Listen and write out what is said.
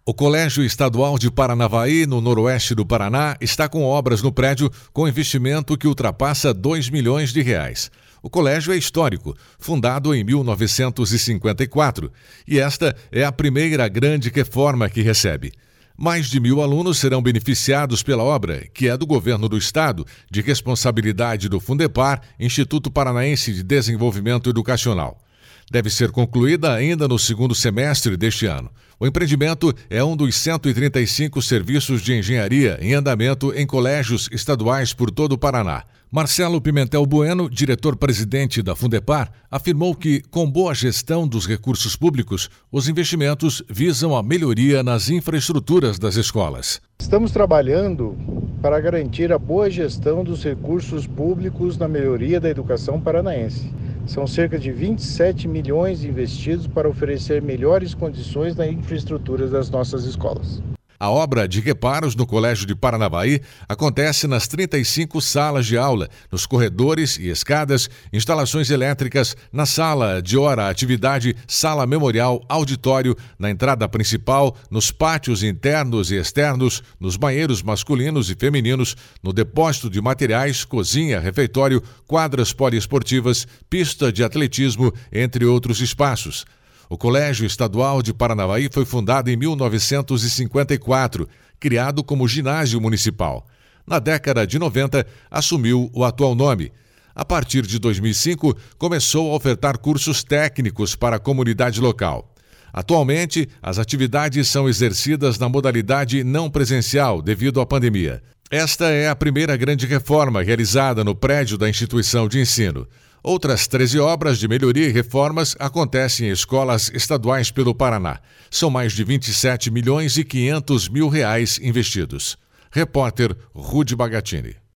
O Colégio Estadual de Paranavaí, no noroeste do Paraná, está com obras no prédio com investimento que ultrapassa R$2 milhões. O colégio é histórico, fundado em 1954, e esta é a primeira grande reforma que recebe. Mais de 1.000 alunos serão beneficiados pela obra, que é do governo do estado, de responsabilidade do Fundepar, Instituto Paranaense de Desenvolvimento Educacional. Deve ser concluída ainda no segundo semestre deste ano. O empreendimento é um dos 135 serviços de engenharia em andamento em colégios estaduais por todo o Paraná. Marcelo Pimentel Bueno, diretor-presidente da Fundepar, afirmou que, com boa gestão dos recursos públicos, os investimentos visam a melhoria nas infraestruturas das escolas. Estamos trabalhando para garantir a boa gestão dos recursos públicos na melhoria da educação paranaense. São cerca de 27 milhões investidos para oferecer melhores condições na infraestrutura das nossas escolas. A obra de reparos no Colégio de Paranavaí acontece nas 35 salas de aula, nos corredores e escadas, instalações elétricas, na sala de hora-atividade, sala memorial, auditório, na entrada principal, nos pátios internos e externos, nos banheiros masculinos e femininos, no depósito de materiais, cozinha, refeitório, quadras poliesportivas, pista de atletismo, entre outros espaços. O Colégio Estadual de Paranavaí foi fundado em 1954, criado como ginásio municipal. Na década de 90, assumiu o atual nome. A partir de 2005, começou a ofertar cursos técnicos para a comunidade local. Atualmente, as atividades são exercidas na modalidade não presencial devido à pandemia. Esta é a primeira grande reforma realizada no prédio da instituição de ensino. Outras 13 obras de melhoria e reformas acontecem em escolas estaduais pelo Paraná. São mais de R$27,5 milhões investidos. Repórter Rude Bagatini.